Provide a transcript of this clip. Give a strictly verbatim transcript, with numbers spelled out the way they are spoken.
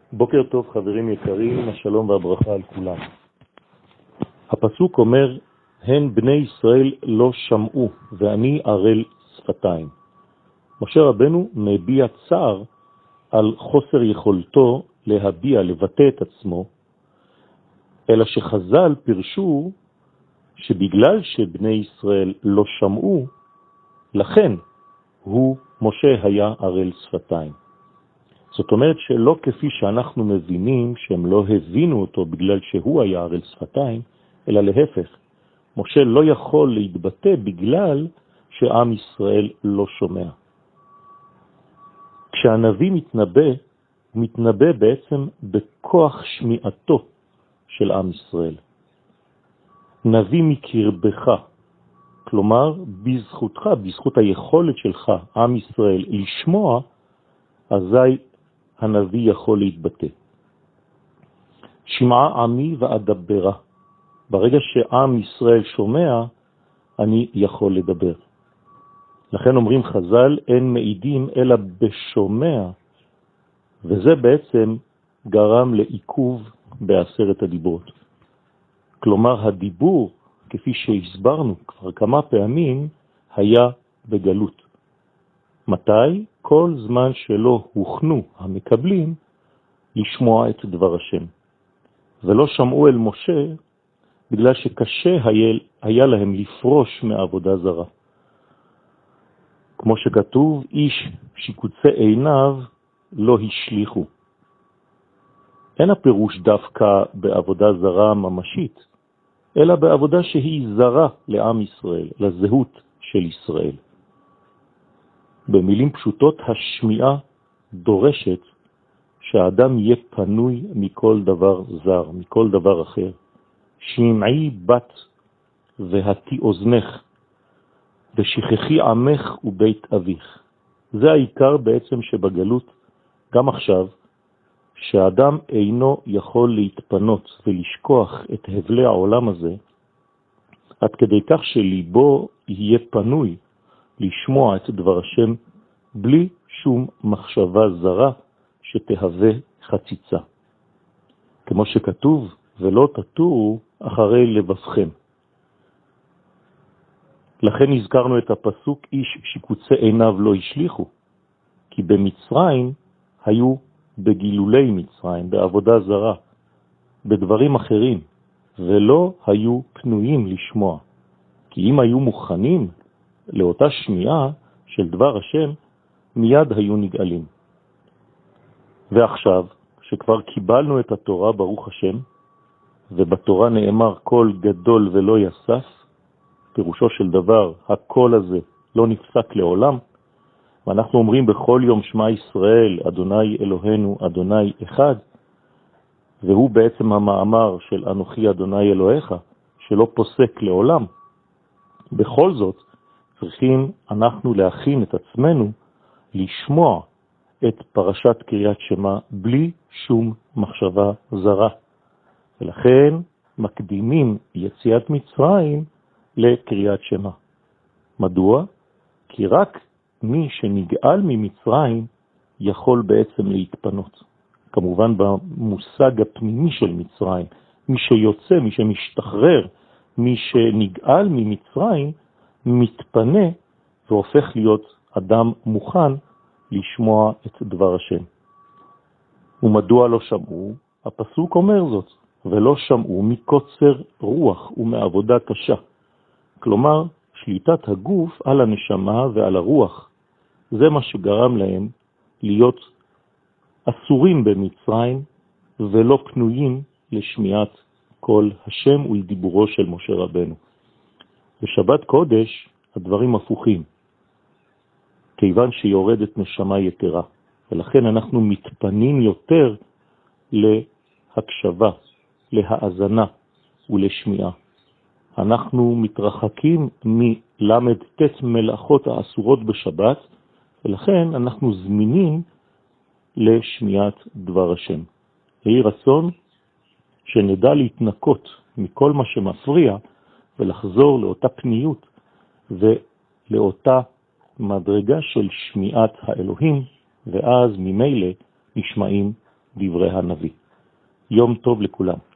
בוקר טוב חברים יקרים, השלום והברכה על כולם. הפסוק אומר, הן בני ישראל לא שמעו ואני ערל שפתיים. משה רבנו מביע צער על חוסר יכולתו להביע, לבטא את עצמו, אלא שחז"ל פירשו שבגלל שבני ישראל לא שמעו, לכן הוא, משה היה ערל שפתיים. זאת אומרת שלא כפי שאנחנו מבינים שהם לא הבינו אותו בגלל שהוא היה ערל שפתיים, אלא להפך, משה לא יכול להתבטא בגלל שעם ישראל לא שומע. כשהנביא מתנבא, הוא מתנבא בעצם בכוח שמיעתו של עם ישראל. נביא מקרבך, כלומר בזכותך, בזכות היכולת שלך, עם ישראל, לשמוע, אזי הנביא יכול להתבטא. שמעה עמי ואדברה. ברגע שעם ישראל שומע, אני יכול לדבר. לכן אומרים חז"ל, אין מעידים אלא בשומע, וזה בעצם גרם לעיכוב בעשרת הדיברות. כלומר, הדיבור, כפי שהסברנו כבר כמה פעמים, היה בגלות. מתי? כל זמן שלא הוכנו המקבלים לשמוע את דבר השם. ולא שמעו אל משה בגלל שקשה היה, היה להם לפרוש מעבודה זרה. כמו שכתוב, איש שיקוצי עיניו לא השליחו. אין הפירוש דווקא בעבודה זרה ממשית, אלא בעבודה שהיא זרה לעם ישראל, לזהות של ישראל. במילים פשוטות, השמיעה דורשת שהאדם יהיה פנוי מכל דבר זר, מכל דבר אחר. שמעי בת והתי אוזנך, ושכחי עמך ובית אביך. זה העיקר בעצם שבגלות, גם עכשיו, שהאדם אינו יכול להתפנות ולשכוח את הבלי העולם הזה, עד כדי כך שליבו יהיה פנוי לשמוע את דבר השם בלי שום מחשבה זרה שתהווה חציצה. כמו שכתוב, ולא תטורו אחרי לבבכם. לכן הזכרנו את הפסוק, איש שיקוצי עיניו לא השליחו, כי במצרים היו בגילולי מצרים, בעבודה זרה, בדברים אחרים, ולא היו פנויים לשמוע. כי אם היו מוכנים לאותה שמיעה של דבר השם, מיד היו נגאלים. ועכשיו, שכבר קיבלנו את התורה ברוך השם, ובתורה נאמר כל גדול ולא יסף, פירושו של דבר, הקול הזה לא נפסק לעולם, ואנחנו אומרים בכל יום שמע ישראל, אדוני אלוהינו, אדוני אחד, והוא בעצם המאמר של אנוכי אדוני אלוהיך, שלא פוסק לעולם. בכל זאת, צריכים אנחנו להכין את עצמנו לשמוע את פרשת קריאת שמע בלי שום מחשבה זרה. ולכן מקדימים יציאת מצרים לקריאת שמע. מדוע? כי רק מי שנגאל ממצרים יכול בעצם להתפנות. כמובן במושג הפנימי של מצרים, מי שיוצא, מי שמשתחרר, מי שנגאל ממצרים, מתפנה והופך להיות אדם מוכן לשמוע את דבר השם. ומדוע לא שמעו? הפסוק אומר זאת, ולא שמעו מקוצר רוח ומעבודה קשה. כלומר, שליטת הגוף על הנשמה ועל הרוח, זה מה שגרם להם להיות אסורים במצרים ולא פנויים לשמיעת כל השם ולדיבורו של משה רבנו. בשבת קודש הדברים הפוכים, כיוון שיורדת נשמה יתרה, ולכן אנחנו מתפנים יותר להקשבה, להאזנה ולשמיעה. אנחנו מתרחקים מלמד תת מלאכות האסורות בשבת, ולכן אנחנו זמינים לשמיעת דבר השם. יהי רצון שנדע להתנקות מכל מה שמפריע ולחזור לאותה פניות ולאותה מדרגה של שמיעת האלוהים, ואז ממילא נשמעים דברי הנביא. יום טוב לכולם.